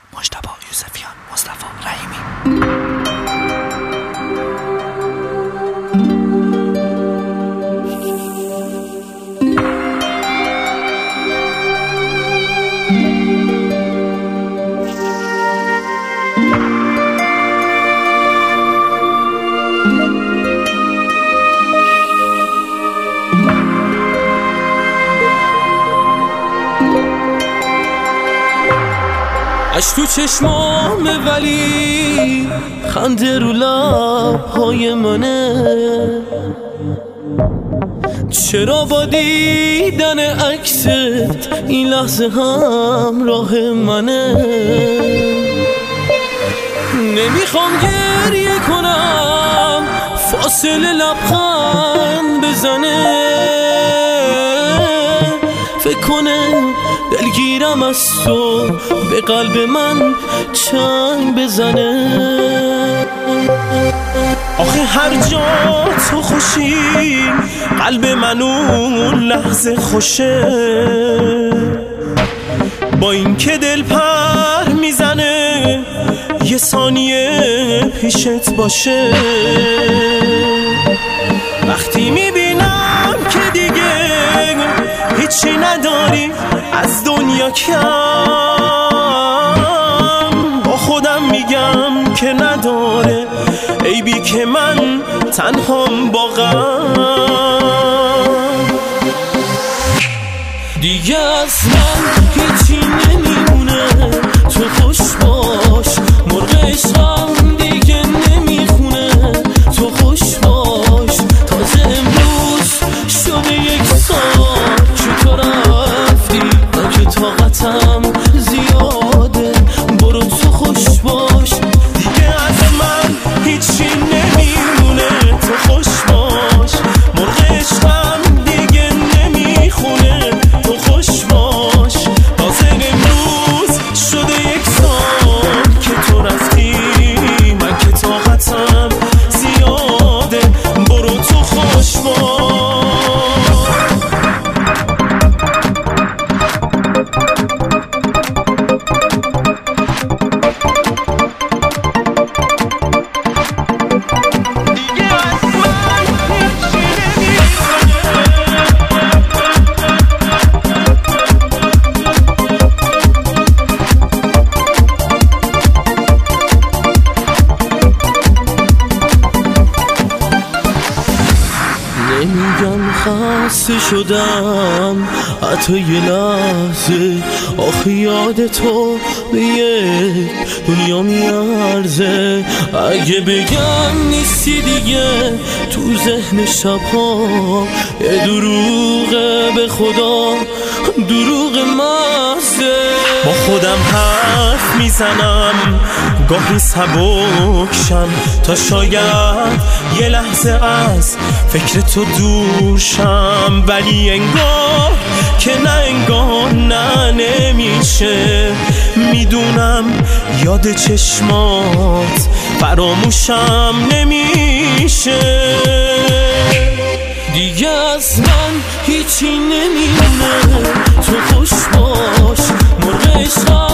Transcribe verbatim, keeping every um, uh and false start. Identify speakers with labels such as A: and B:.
A: مجتبی یوسفیان، مصطفی رحیمی.
B: اش تو چشمام ولی خنده رو لب‌های منه، چرا با دیدن عکست این لحظه هم راه منه. نمیخوام گریه کنم فاصله لبخند بزنه، فکر کنه دلگیرم از تو به قلب من چنگ بزنه.
C: آخه هر جا تو خوشی قلب من اون لحظه خوشه، با این که دل پر میزنه یه ثانیه پیشت باشه. وقتی میبینم که دیگه هیچی نداری از دنیا کم، با خودم میگم که نداره عیبی که من تنهام با غم.
B: دیگه از من هیچی نمیمونه، تو خوش باش مرغ عشقم دیگه نمیخونه. تو خوش باش تازه امروز شده یک سال که تو رفتی، من که طاقتم زیاده، برو تو خوش باش.
C: دیگه از من هیچی نمیمونه، تو خوش باش مرغ عشقم دیگه نمیخونه. تو خوش باش تازه امروز شده یک سال که تو رفتی، من که طاقتم زیاده، برو تو خوش باش.
B: نمیگم خسته شدم حتی یه لحظه، آخه یاد تو به یک دنیا میارزه. اگه بگم نیستی دیگه تو ذهن شبها یه دروغه، به خدا دروغ مزه.
C: با خودم حرف میزنم گاهی سبکشم تا شاید یه لحظه از فکر تو دورشم، ولی انگار که نه انگار نه نمیشه. میدونم یاد چشمات فراموشم نمیشه.
B: دیگه از من هیچی نمیمونه، تو خوش باش مرغ عشقم